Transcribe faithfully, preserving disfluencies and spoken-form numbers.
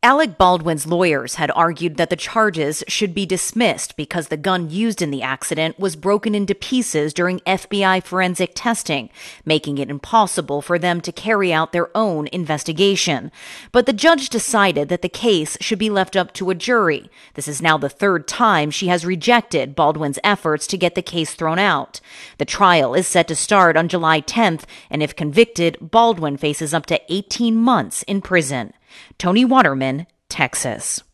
Alec Baldwin's lawyers had argued that the charges should be dismissed because the gun used in the accident was broken into pieces during F B I forensic testing, making it impossible for them to carry out their own investigation. But the judge decided that the case should be left up to a jury. This is now the third time she has rejected Baldwin's efforts to get the case thrown out. The trial is set to start on July tenth, and if convicted, Baldwin faces up to eighteen months in prison. Tony Waterman, Texas.